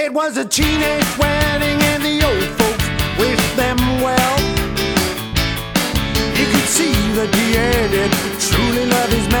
It was a teenage wedding and the old folks wished them well. You could see that he had it, truly loved his